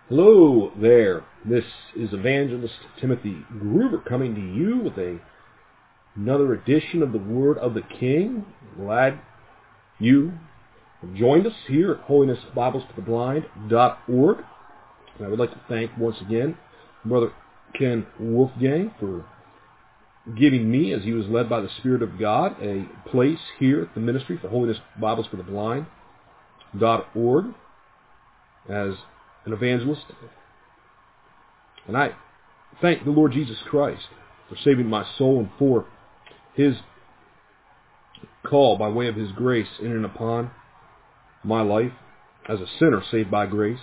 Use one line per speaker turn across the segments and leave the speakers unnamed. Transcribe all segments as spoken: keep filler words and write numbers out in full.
Hello there. This is Evangelist Timothy Gruber coming to you with a, another edition of the Word of the King. Glad you have joined us here at holiness bibles to the blind dot org. And I would like to thank once again Brother Ken Wolfgang for giving me, as he was led by the Spirit of God, a place here at the Ministry for Holiness Bibles for the Blind dot org as an evangelist. And I thank the Lord Jesus Christ for saving my soul and for His call by way of His grace in and upon my life as a sinner saved by grace,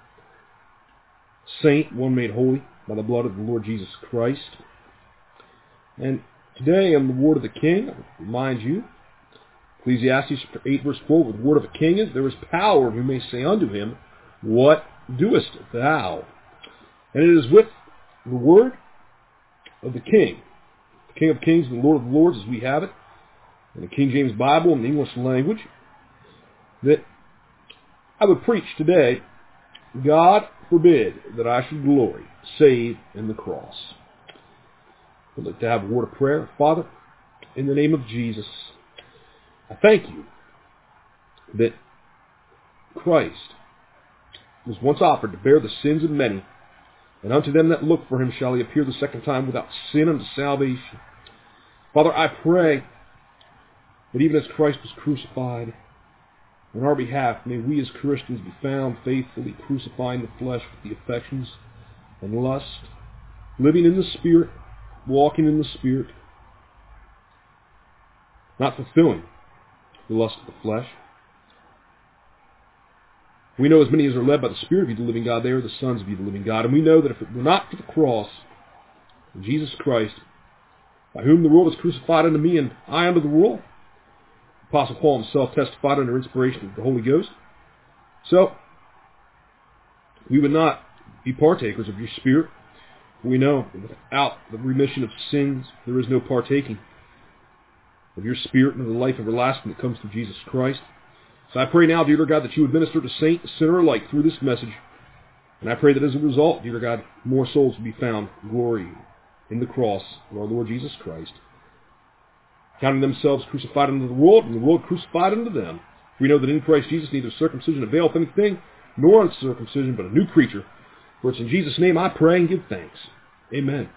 saint, one made holy by the blood of the Lord Jesus Christ. And today on the Word of the King, I remind you, Ecclesiastes eight verse four, with the word of a king is, there is power, who may say unto him, What doest thou? And it is with the word of the King, the King of Kings and the Lord of Lords, as we have it, in the King James Bible in the English language, that I would preach today. God forbid that I should glory save in the cross. I'd like to have a word of prayer. Father, in the name of Jesus, I thank you that Christ was once offered to bear the sins of many, and unto them that look for him shall he appear the second time without sin unto salvation. Father, I pray that even as Christ was crucified on our behalf, may we as Christians be found faithfully crucifying the flesh with the affections and lust, living in the Spirit, walking in the Spirit, not fulfilling the lust of the flesh. We know as many as are led by the Spirit of the living God, they are the sons of the living God. And we know that if it were not for the cross of Jesus Christ, by whom the world is crucified unto me, and I unto the world, Apostle Paul himself testified under inspiration of the Holy Ghost. So, we would not be partakers of your Spirit. We know that without the remission of sins, there is no partaking of your Spirit and of the life everlasting that comes through Jesus Christ. So I pray now, dear God, that you would minister to saint and sinner alike through this message. And I pray that as a result, dear God, more souls will be found glory in the cross of our Lord Jesus Christ, counting themselves crucified unto the world, and the world crucified unto them. We know that in Christ Jesus neither circumcision availeth anything, nor uncircumcision, but a new creature. For it's in Jesus' name I pray and give thanks. Amen.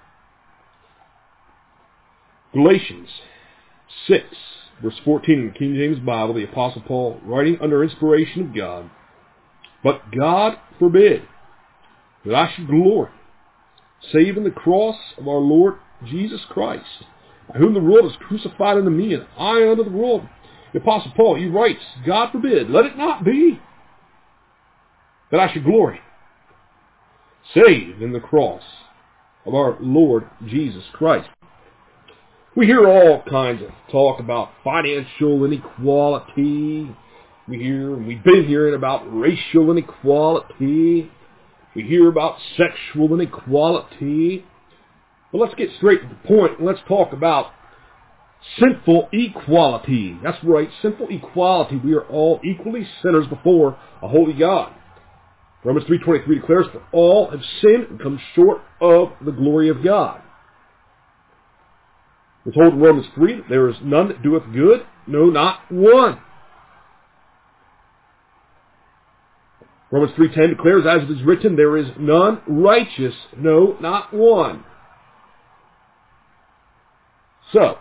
Galatians six, verse fourteen in the King James Bible, the Apostle Paul, writing under inspiration of God, But God forbid that I should glory, save in the cross of our Lord Jesus Christ, by whom the world is crucified unto me, and I unto the world. The Apostle Paul, he writes, God forbid, let it not be that I should glory, save in the cross of our Lord Jesus Christ. We hear all kinds of talk about financial inequality. We hear, we've been hearing about racial inequality. We hear about sexual inequality. But let's get straight to the point and let's talk about sinful equality. That's right, sinful equality. We are all equally sinners before a holy God. Romans three twenty-three declares, For all have sinned and come short of the glory of God. We're told in Romans three that there is none that doeth good, no, not one. Romans three ten declares, As it is written, there is none righteous, no, not one. So,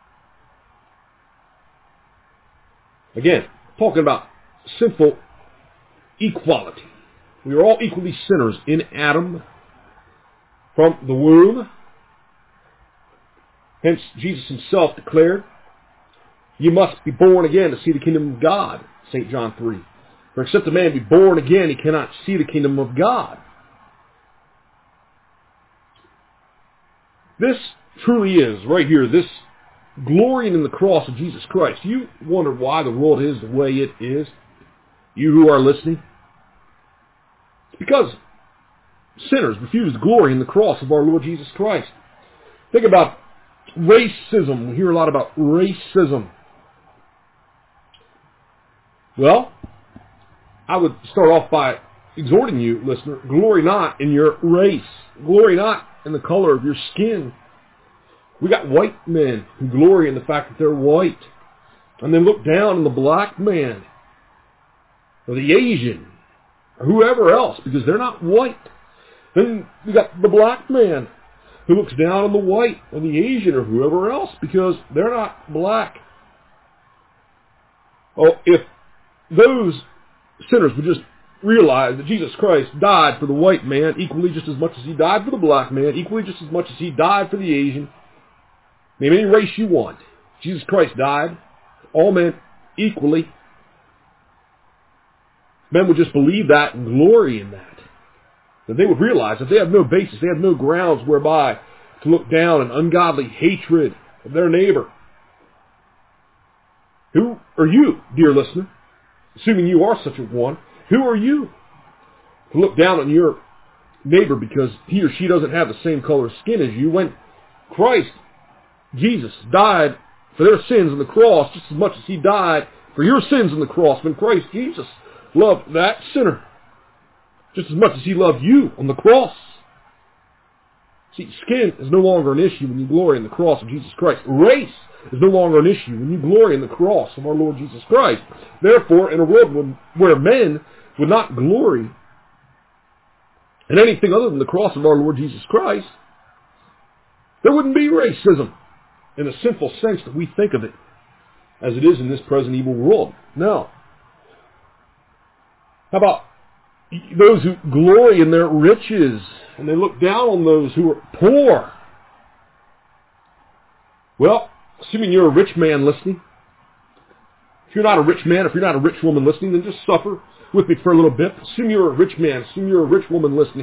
again, talking about sinful equality. We are all equally sinners in Adam from the womb. Hence, Jesus himself declared, You must be born again to see the kingdom of God, Saint John three. For except a man be born again, he cannot see the kingdom of God. This truly is, right here, this glorying in the cross of Jesus Christ. You wonder why the world is the way it is? You who are listening? It's because sinners refuse to glory in the cross of our Lord Jesus Christ. Think about racism. We hear a lot about racism. Well, I would start off by exhorting you, listener, glory not in your race. Glory not in the color of your skin. We got white men who glory in the fact that they're white. And then look down on the black man, or the Asian, or whoever else, because they're not white. Then we got the black man who looks down on the white, or the Asian, or whoever else, because they're not black. Oh, if those sinners would just realize that Jesus Christ died for the white man equally just as much as he died for the black man, equally just as much as he died for the Asian, name any race you want. Jesus Christ died for all men equally. Men would just believe that and glory in that. That they would realize that they have no basis, they have no grounds whereby to look down in ungodly hatred of their neighbor. Who are you, dear listener? Assuming you are such a one, who are you to look down on your neighbor because he or she doesn't have the same color skin as you, when Christ, Jesus, died for their sins on the cross just as much as he died for your sins on the cross, when Christ Jesus loved that sinner just as much as he loved you on the cross. See, skin is no longer an issue when you glory in the cross of Jesus Christ. Race is no longer an issue when you glory in the cross of our Lord Jesus Christ. Therefore, in a world where men would not glory in anything other than the cross of our Lord Jesus Christ, there wouldn't be racism in the sinful sense that we think of it as it is in this present evil world. No. How about those who glory in their riches and they look down on those who are poor? Well, assuming you're a rich man listening, if you're not a rich man, if you're not a rich woman listening, then just suffer with me for a little bit. Assume you're a rich man, assume you're a rich woman listening.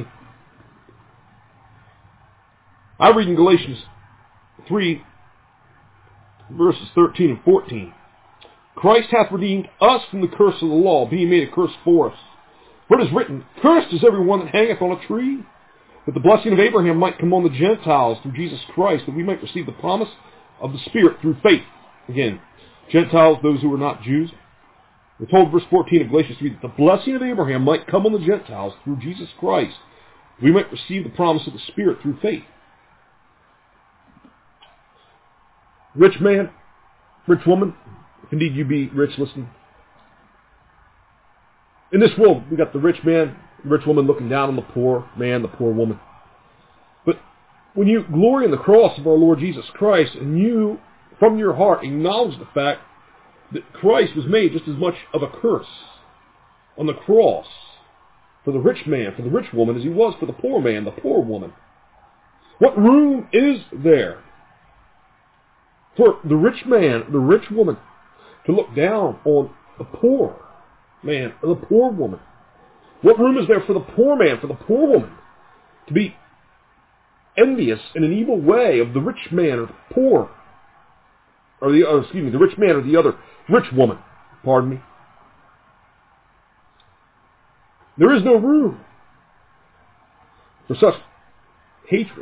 I read in Galatians three, verses thirteen and fourteen. Christ hath redeemed us from the curse of the law, being made a curse for us. For it is written, cursed is every one that hangeth on a tree, that the blessing of Abraham might come on the Gentiles through Jesus Christ, that we might receive the promise of the Spirit through faith. Again, Gentiles, those who are not Jews. We're told in verse fourteen of Galatians three that the blessing of Abraham might come on the Gentiles through Jesus Christ, that we might receive the promise of the Spirit through faith. Rich man, rich woman, if indeed you be rich, listen. In this world, we got the rich man, the rich woman looking down on the poor man, the poor woman. But when you glory in the cross of our Lord Jesus Christ, and you, from your heart, acknowledge the fact that Christ was made just as much of a curse on the cross for the rich man, for the rich woman, as he was for the poor man, the poor woman, what room is there for the rich man, the rich woman, to look down on the poor man or the poor woman? What room is there for the poor man, for the poor woman, to be envious in an evil way of the rich man or the poor, or the oh, excuse me, the rich man or the other rich woman? Pardon me. There is no room for such hatred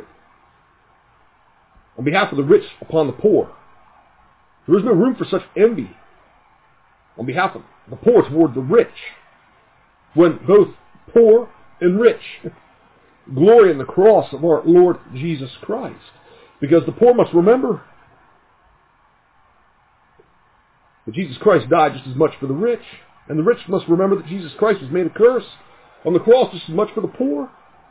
on behalf of the rich upon the poor. There is no room for such envy on behalf of the poor toward the rich, when both poor and rich glory in the cross of our Lord Jesus Christ. Because the poor must remember that Jesus Christ died just as much for the rich, and the rich must remember that Jesus Christ was made a curse on the cross just as much for the poor.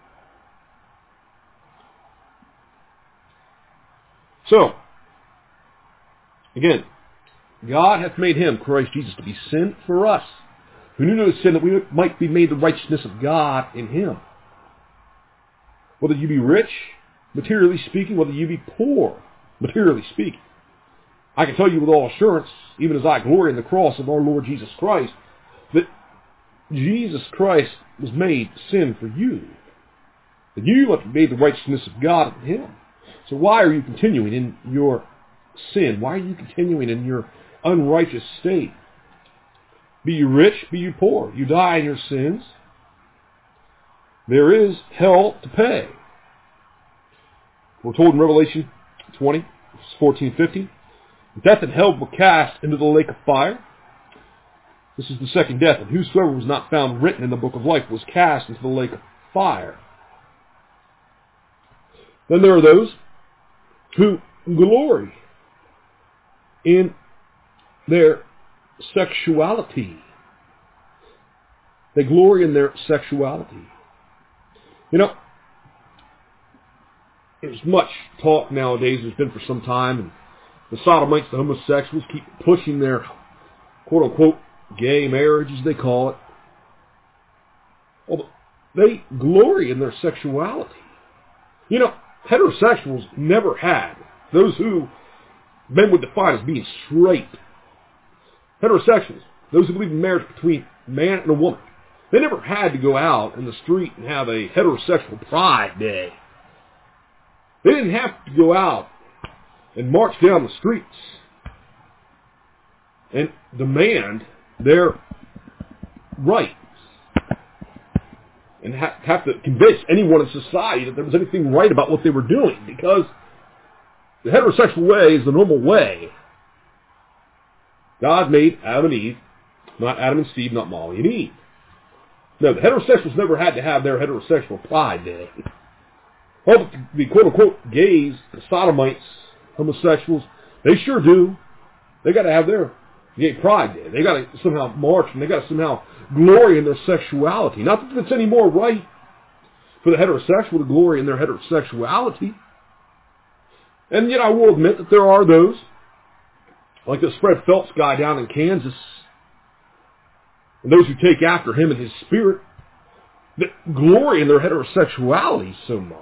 So, again, God hath made him, Christ Jesus, to be sin for us, who knew no sin, that we might be made the righteousness of God in him. Whether you be rich, materially speaking, whether you be poor, materially speaking, I can tell you with all assurance, even as I glory in the cross of our Lord Jesus Christ, that Jesus Christ was made sin for you, that you might be made the righteousness of God in him. So why are you continuing in your sin? Why are you continuing in your unrighteous state? Be you rich, be you poor, you die in your sins. There is hell to pay. We're told in Revelation twenty, fourteen, fifteen, death and hell were cast into the lake of fire. This is the second death, and whosoever was not found written in the book of life was cast into the lake of fire. Then there are those who glory in their sexuality. They glory in their sexuality. You know, there's much talk nowadays, there's been for some time, and the sodomites, the homosexuals, keep pushing their quote-unquote gay marriage, as they call it. Well, they glory in their sexuality. You know, heterosexuals never had, those who men would define as being straight, heterosexuals, those who believe in marriage between a man and a woman, they never had to go out in the street and have a heterosexual pride day. They didn't have to go out and march down the streets and demand their rights and ha- have to convince anyone in society that there was anything right about what they were doing, because the heterosexual way is the normal way. God made Adam and Eve, not Adam and Steve, not Molly and Eve. No, the heterosexuals never had to have their heterosexual pride day. Oh, but the, the quote-unquote gays, the sodomites, homosexuals, they sure do. They got to have their gay pride day. They got to somehow march, and they got to somehow glory in their sexuality. Not that it's any more right for the heterosexual to glory in their heterosexuality. And yet I will admit that there are those, like this Fred Phelps guy down in Kansas, and those who take after him in his spirit, that glory in their heterosexuality so much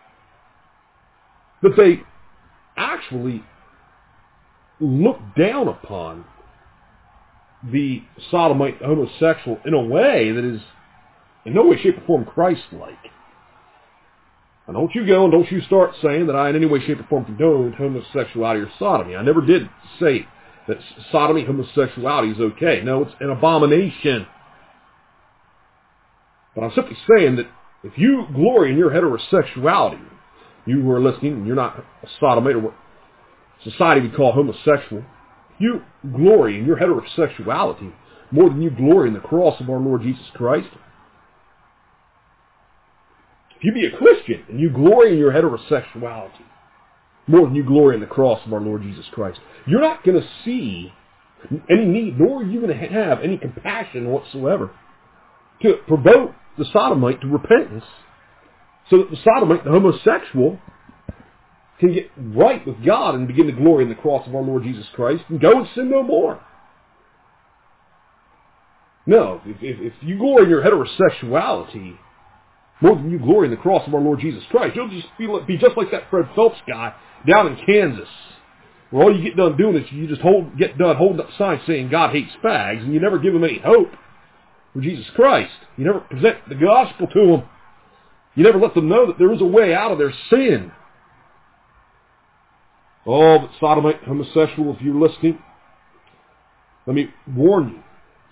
that they actually look down upon the sodomite homosexual in a way that is in no way, shape, or form Christ-like. And don't you go and don't you start saying that I in any way, shape, or form condoned homosexuality or sodomy. I never did say that sodomy, homosexuality is okay. No, it's an abomination. But I'm simply saying that if you glory in your heterosexuality, you who are listening, and you're not a sodomite or what society would call homosexual, you glory in your heterosexuality more than you glory in the cross of our Lord Jesus Christ. If you be a Christian and you glory in your heterosexuality more than you glory in the cross of our Lord Jesus Christ, you're not going to see any need, nor are you going to have any compassion whatsoever to provoke the sodomite to repentance, so that the sodomite, the homosexual, can get right with God and begin to glory in the cross of our Lord Jesus Christ and go and sin no more. No, if, if, if you glory in your heterosexuality more than you glory in the cross of our Lord Jesus Christ, you'll just feel, be just like that Fred Phelps guy down in Kansas, where all you get done doing is you just hold, get done holding up signs saying God hates fags, and you never give them any hope for Jesus Christ. You never present the gospel to them. You never let them know that there is a way out of their sin. Oh, but sodomite, homosexual, if you're listening, let me warn you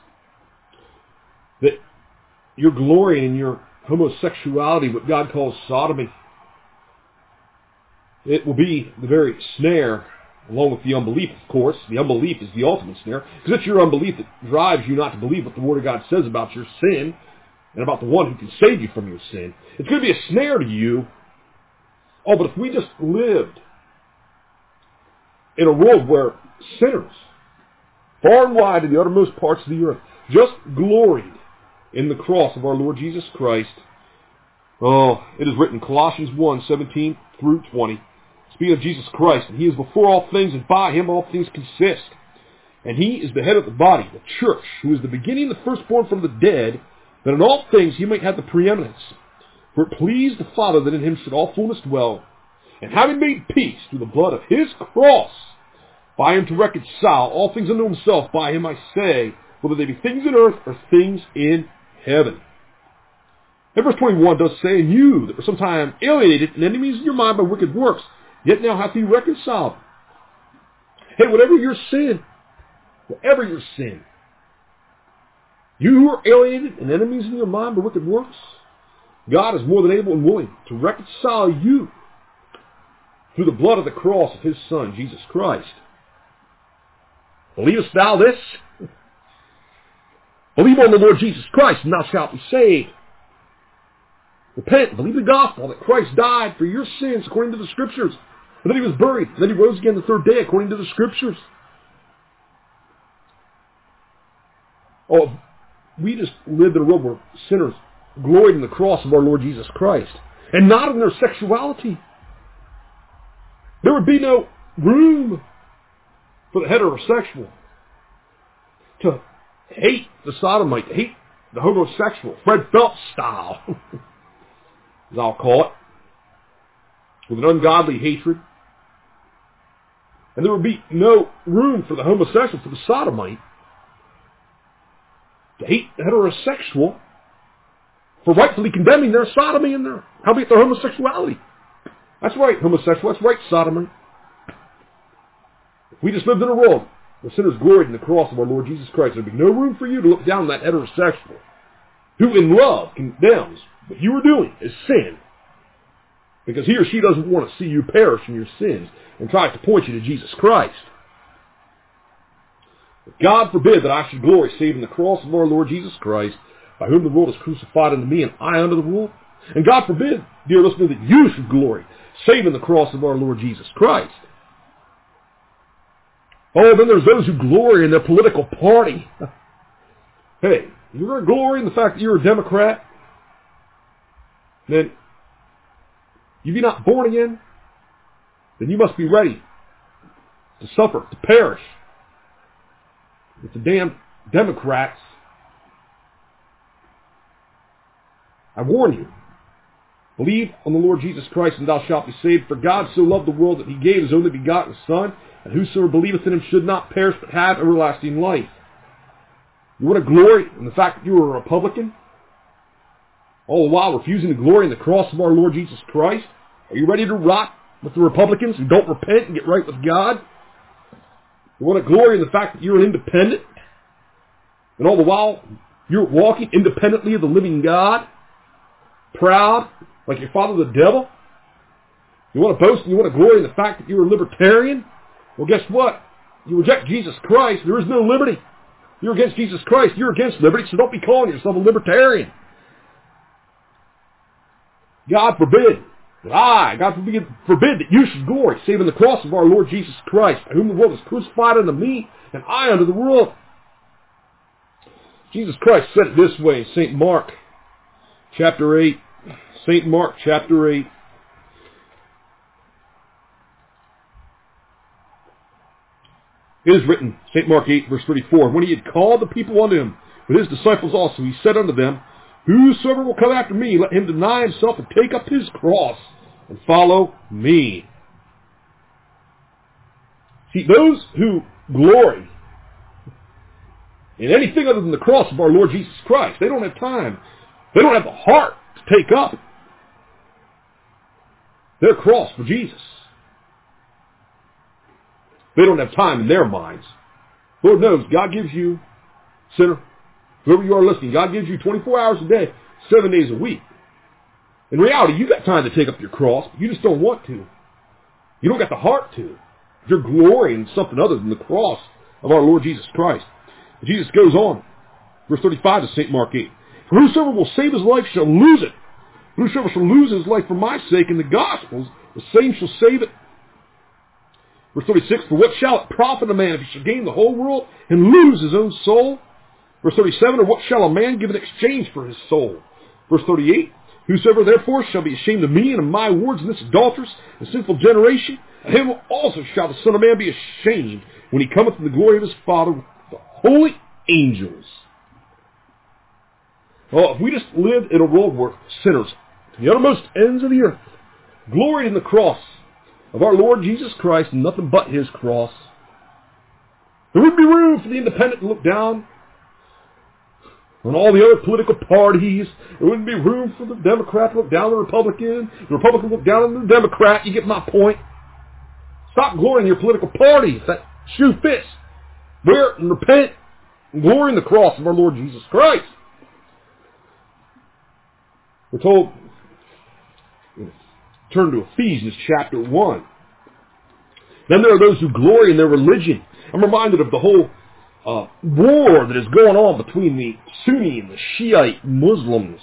that you're glorying in your homosexuality, what God calls sodomy. It will be the very snare, along with the unbelief, of course. The unbelief is the ultimate snare, because it's your unbelief that drives you not to believe what the Word of God says about your sin and about the one who can save you from your sin. It's going to be a snare to you. Oh, but if we just lived in a world where sinners, far and wide in the uttermost parts of the earth, just gloried in the cross of our Lord Jesus Christ. Oh, it is written, Colossians one, seventeen through twenty, speaking of Jesus Christ, and He is before all things, and by Him all things consist. And He is the head of the body, the church, who is the beginning, the firstborn from the dead, that in all things He might have the preeminence. For it pleased the Father that in Him should all fullness dwell, and having made peace through the blood of His cross, by Him to reconcile all things unto Himself, by Him I say, whether they be things in earth or things in heaven. And verse twenty-one does say, and you that were sometime alienated and enemies in your mind by wicked works, yet now hath He reconciled. Hey, whatever your sin, whatever your sin, you who are alienated and enemies in your mind by wicked works, God is more than able and willing to reconcile you through the blood of the cross of His Son, Jesus Christ. Believest thou this? Believe on the Lord Jesus Christ, and thou shalt be saved. Repent, believe the gospel that Christ died for your sins according to the Scriptures. And then he was buried. And then he rose again the third day according to the Scriptures. Oh, we just lived in a world where sinners gloried in the cross of our Lord Jesus Christ, and not in their sexuality. There would be no room for the heterosexual to hate the sodomite, to hate the homosexual, Fred Phelps style, as I'll call it, with an ungodly hatred. And there would be no room for the homosexual, for the sodomite, to hate the heterosexual for rightfully condemning their sodomy and their, howbeit their homosexuality. That's right, homosexual. That's right, sodomy. If we just lived in a world where sinners gloried in the cross of our Lord Jesus Christ, there'd be no room for you to look down on that heterosexual who in love condemns what you are doing is sin, because he or she doesn't want to see you perish in your sins and tries to point you to Jesus Christ. But God forbid that I should glory save in the cross of our Lord Jesus Christ, by whom the world is crucified unto me and I unto the world. And God forbid, dear listener, that you should glory save in the cross of our Lord Jesus Christ. Oh, then there's those who glory in their political party. Hey, you're going to glory in the fact that you're a Democrat? Then, if you're not born again, then you must be ready to suffer, to perish with the damn Democrats. I warn you, believe on the Lord Jesus Christ, and thou shalt be saved. For God so loved the world that he gave his only begotten Son, and whosoever believeth in him should not perish, but have everlasting life. You want to glory in the fact that you are a Republican, all the while refusing to glory in the cross of our Lord Jesus Christ? Are you ready to rot with the Republicans who don't repent and get right with God? You want to glory in the fact that you're an independent, and all the while you're walking independently of the living God, proud like your father the devil? You want to boast and you want to glory in the fact that you're a libertarian? Well, guess what? You reject Jesus Christ, there is no liberty. You're against Jesus Christ, you're against liberty, so don't be calling yourself a libertarian. God forbid that I, God forbid, forbid that you should glory, save in the cross of our Lord Jesus Christ, by whom the world is crucified unto me, and I unto the world. Jesus Christ said it this way in Saint Mark, chapter eight. Saint Mark, chapter eight. It is written, Saint Mark eight, verse thirty-four, when he had called the people unto him, with his disciples also, he said unto them, whosoever will come after me, let him deny himself and take up his cross and follow me. See, those who glory in anything other than the cross of our Lord Jesus Christ, they don't have time. They don't have the heart to take up their cross for Jesus. They don't have time in their minds. Lord knows, God gives you, sinner, whoever you are listening, God gives you twenty-four hours a day, seven days a week. In reality, you got time to take up your cross, but you just don't want to. You don't got the heart to. You're glorying in something other than the cross of our Lord Jesus Christ. But Jesus goes on, verse thirty-five of Saint Mark eight. For whosoever will save his life shall lose it. Whosoever shall lose his life for my sake in the Gospels, the same shall save it. Verse thirty-six, for what shall it profit a man if he shall gain the whole world and lose his own soul? Verse thirty-seven, or what shall a man give in exchange for his soul? Verse thirty-eight, whosoever therefore shall be ashamed of me and of my words in this adulterous and sinful generation, of him also shall the Son of Man be ashamed when he cometh in the glory of his Father with the holy angels. Well, if we just lived in a world where sinners, to the uttermost ends of the earth, gloried in the cross of our Lord Jesus Christ and nothing but his cross, there wouldn't be room for the independent to look down on all the other political parties. There wouldn't be room for the Democrat to look down on the Republican, the Republican to look down on the Democrat. You get my point. Stop glorying in your political party if that shoe fits. Wear it and repent and glory in the cross of our Lord Jesus Christ. We're told, turn to Ephesians chapter one. Then there are those who glory in their religion. I'm reminded of the whole uh, war that is going on between the Sunni and the Shiite Muslims.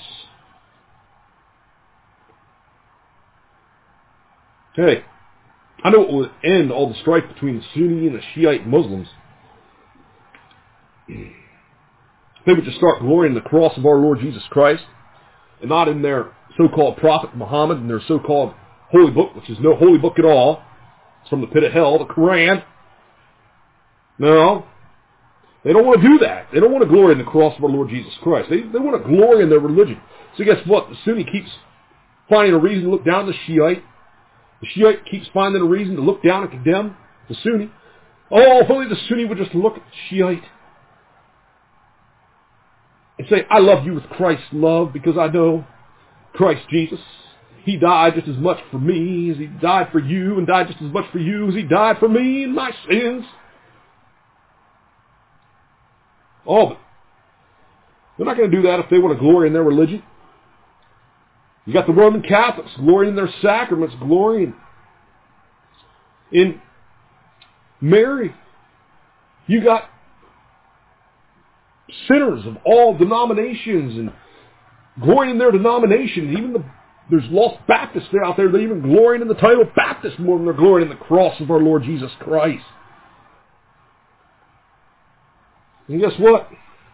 Hey, I know it would end all the strife between the Sunni and the Shiite Muslims. They would just start glorying in the cross of our Lord Jesus Christ, and not in their so-called Prophet Muhammad and their so-called holy book, which is no holy book at all. It's from the pit of hell, the Quran. No. They don't want to do that. They don't want to glory in the cross of our Lord Jesus Christ. They, they want to glory in their religion. So guess what? The Sunni keeps finding a reason to look down on the Shiite. The Shiite keeps finding a reason to look down and condemn the Sunni. Oh, if only the Sunni would just look at the Shiite and say, I love you with Christ's love because I know Christ Jesus. He died just as much for me as he died for you, and died just as much for you as he died for me and my sins. Oh, but they're not going to do that if they want to glory in their religion. You got the Roman Catholics glorying in their sacraments, glorying in Mary. You got sinners of all denominations and glorying in their denomination. Even the, there's lost Baptists there out there. They're even glorying in the title Baptist more than they're glorying in the cross of our Lord Jesus Christ. And guess what?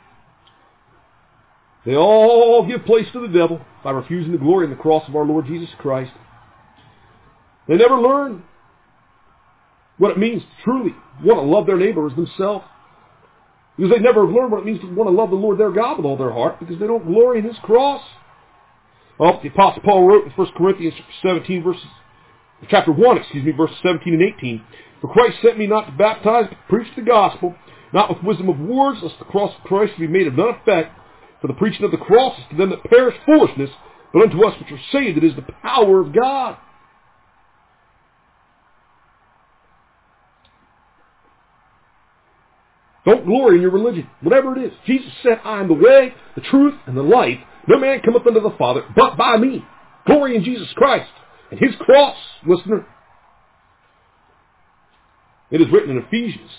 They all give place to the devil by refusing to glory in the cross of our Lord Jesus Christ. They never learn what it means to truly want to love their neighbor as themselves. Because they never learn what it means to want to love the Lord their God with all their heart, because they don't glory in his cross. Well, the Apostle Paul wrote in First Corinthians seventeen, verses, chapter one, excuse me, verses seventeen and eighteen, For Christ sent me not to baptize, but to preach the gospel, not with wisdom of words, lest the cross of Christ be made of none effect. For the preaching of the cross is to them that perish foolishness, but unto us which are saved it is the power of God. Don't glory in your religion, whatever it is. Jesus said, I am the way, the truth, and the life. No man cometh unto the Father but by me. Glory in Jesus Christ and his cross, listener. It is written in Ephesians.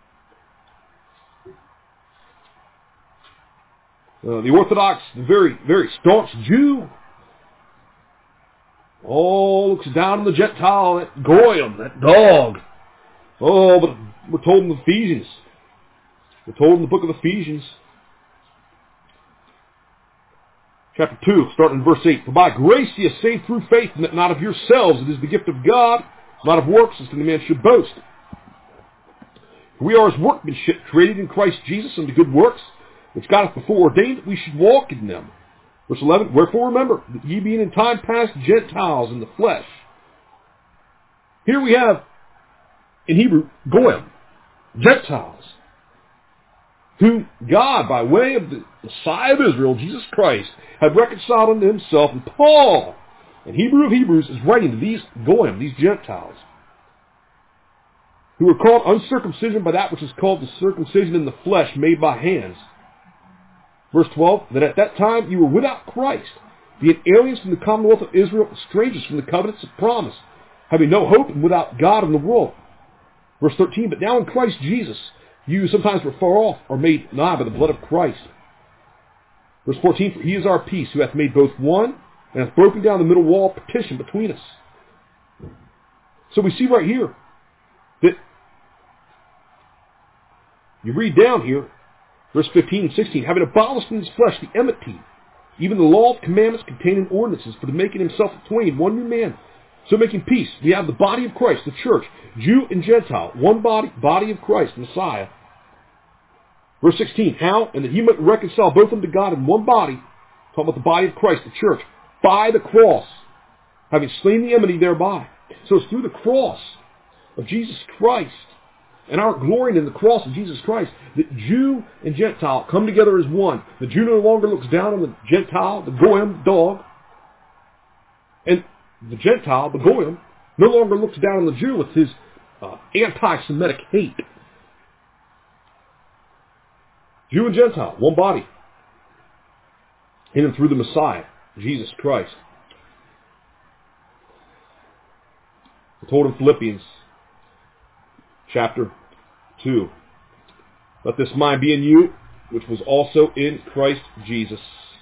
Uh, the Orthodox, the very, very staunch Jew, oh, looks down on the Gentile, that goyim, that dog. Oh, but we're told in Ephesians, we're told in the book of Ephesians, chapter two, starting in verse eight, For by grace ye are saved through faith, and that not of yourselves, it is the gift of God, not of works, lest any man should boast. For we are his workmanship, created in Christ Jesus unto good works, which God hath before ordained that we should walk in them. Verse eleven, Wherefore remember, that ye being in time past Gentiles in the flesh. Here we have, in Hebrew, Goyim, Gentiles, whom God, by way of the Messiah of Israel, Jesus Christ, had reconciled unto himself. And Paul, in Hebrew of Hebrews, is writing to these Goyim, these Gentiles, who are called uncircumcision by that which is called the circumcision in the flesh made by hands. Verse twelve, that at that time you were without Christ, being aliens from the commonwealth of Israel, strangers from the covenants of promise, having no hope and without God in the world. Verse thirteen, but now in Christ Jesus, you who sometimes were far off are made nigh by the blood of Christ. Verse fourteen, for he is our peace, who hath made both one, and hath broken down the middle wall of partition between us. So we see right here that you read down here, verse fifteen and sixteen, having abolished in his flesh the enmity, even the law of commandments containing ordinances, for the making himself of twain, one new man. So making peace, we have the body of Christ, the church, Jew and Gentile, one body, body of Christ, Messiah. Verse sixteen, how? And that he might reconcile both unto God in one body, talking about the body of Christ, the church, by the cross, having slain the enmity thereby. So it's through the cross of Jesus Christ, and our glorying in the cross of Jesus Christ, that Jew and Gentile come together as one. The Jew no longer looks down on the Gentile, the Goyim, dog. And the Gentile, the Goyim, no longer looks down on the Jew with his uh, anti-Semitic hate. Jew and Gentile, one body. In and through the Messiah, Jesus Christ. We're told in Philippians chapter two, Let this mind be in you, which was also in Christ Jesus,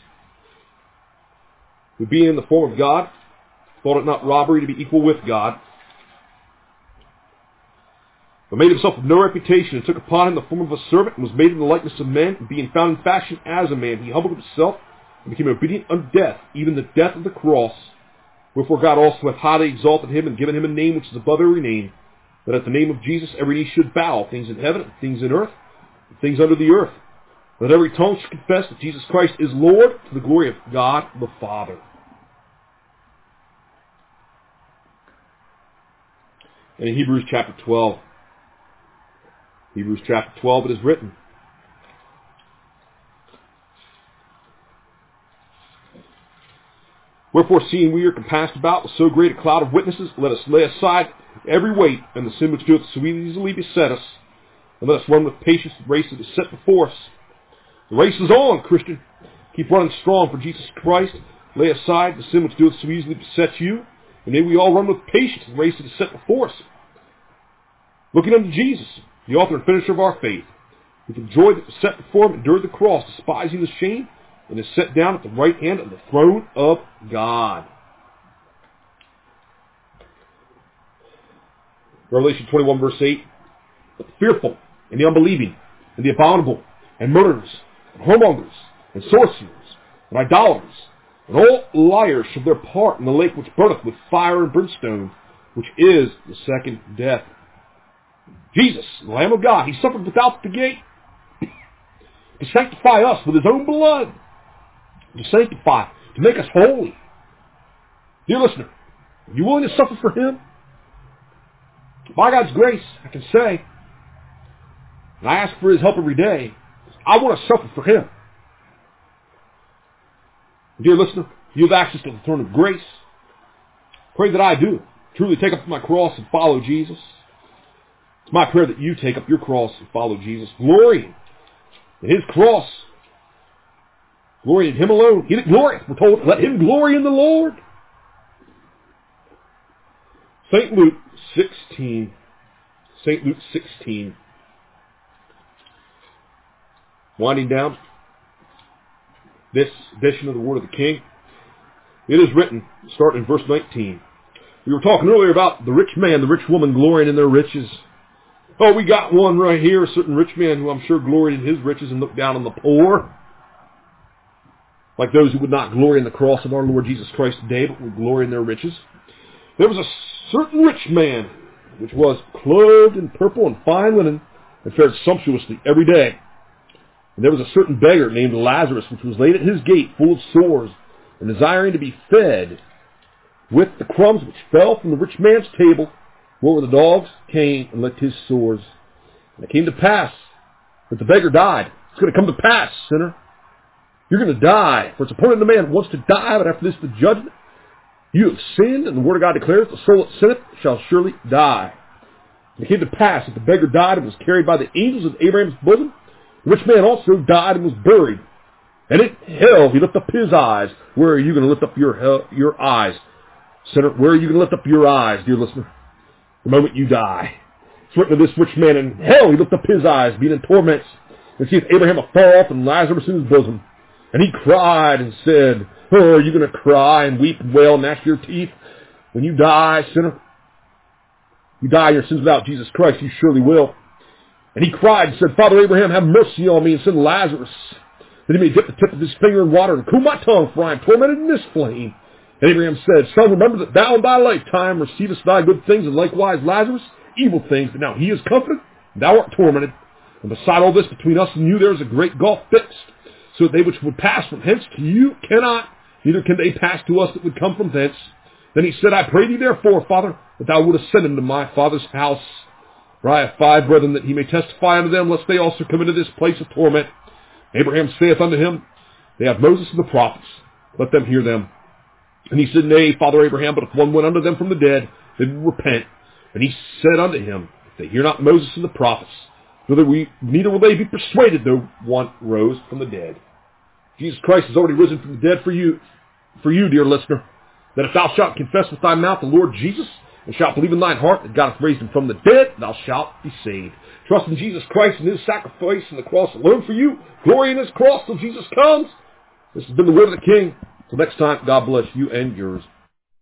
who being in the form of God, thought it not robbery to be equal with God, but made himself of no reputation, and took upon him the form of a servant, and was made in the likeness of men, and being found in fashion as a man, he humbled himself, and became obedient unto death, even the death of the cross. Wherefore God also hath highly exalted him, and given him a name which is above every name, that at the name of Jesus every knee should bow, things in heaven, and things in earth, and things under the earth. That every tongue should confess that Jesus Christ is Lord, to the glory of God the Father. And in Hebrews chapter twelve, Hebrews chapter twelve, it is written, Wherefore, seeing we are compassed about with so great a cloud of witnesses, let us lay aside every weight and the sin which doeth so easily beset us, and let us run with patience the race that is set before us. The race is on, Christian. Keep running strong for Jesus Christ. Lay aside the sin which doeth so easily beset you, and may we all run with patience the race that is set before us. Looking unto Jesus, the author and finisher of our faith, who for joy that was set before him endured the cross, despising the shame, and is set down at the right hand of the throne of God. Revelation twenty-one, verse eight. But the fearful, and the unbelieving, and the abominable, and murderers, and whoremongers, and sorcerers, and idolaters, and all liars shall their part in the lake which burneth with fire and brimstone, which is the second death. Jesus, the Lamb of God, he suffered without the gate to sanctify us with his own blood, to sanctify, to make us holy. Dear listener, are you willing to suffer for him? By God's grace, I can say, and I ask for his help every day, I want to suffer for him. Dear listener, you have access to the throne of grace. Pray that I do. Truly take up my cross and follow Jesus. It's my prayer that you take up your cross and follow Jesus. Glory in his cross. Glory in him alone. He that glorieth, we're told, let him glory in the Lord. Saint Luke sixteen. Saint Luke sixteen. Winding down this edition of the Word of the King. It is written, starting in verse nineteen. We were talking earlier about the rich man, the rich woman glorying in their riches. Oh, we got one right here, a certain rich man who I'm sure gloried in his riches and looked down on the poor. Like those who would not glory in the cross of our Lord Jesus Christ today, but would glory in their riches. There was a certain rich man, which was clothed in purple and fine linen, and fared sumptuously every day. And there was a certain beggar named Lazarus, which was laid at his gate, full of sores, and desiring to be fed with the crumbs which fell from the rich man's table, where the dogs came and licked his sores. And it came to pass that the beggar died. It's going to come to pass, sinner. You're going to die, for it's appointed the man wants to die, but after this the judgment. You have sinned, and the word of God declares, the soul that sinneth shall surely die. And it came to pass that the beggar died and was carried by the angels of Abraham's bosom. The rich man also died and was buried. And in hell he lifted up his eyes. Where are you going to lift up your hell, your eyes? Sinner, where are you going to lift up your eyes, dear listener? The moment you die. It's written of this rich man, in hell he lifted up his eyes, being in torments, and seeth Abraham afar off and Lazarus in his bosom. And he cried and said, oh, are you going to cry and weep and wail and gnash your teeth when you die, sinner? You die in your sins without Jesus Christ, you surely will. And he cried and said, Father Abraham, have mercy on me, and send Lazarus, that he may dip the tip of his finger in water and cool my tongue, for I am tormented in this flame. And Abraham said, Son, remember that thou in thy lifetime receivest thy good things, and likewise Lazarus evil things. But now he is comforted, and thou art tormented. And beside all this, between us and you there is a great gulf fixed, so that they which would pass from hence to you cannot, neither can they pass to us that would come from thence. Then he said, I pray thee therefore, Father, that thou wouldest send him to my father's house. For I have five brethren, that he may testify unto them, lest they also come into this place of torment. Abraham saith unto him, They have Moses and the prophets, let them hear them. And he said, Nay, Father Abraham, but if one went unto them from the dead, they would repent. And he said unto him, If they hear not Moses and the prophets, neither, we, neither will they be persuaded, though one rose from the dead. Jesus Christ has already risen from the dead for you, for you, dear listener, that if thou shalt confess with thy mouth the Lord Jesus, and shalt believe in thine heart that God hath raised him from the dead, thou shalt be saved. Trust in Jesus Christ and his sacrifice on the cross alone for you. Glory in his cross till Jesus comes. This has been the word of the King. Till next time, God bless you and yours.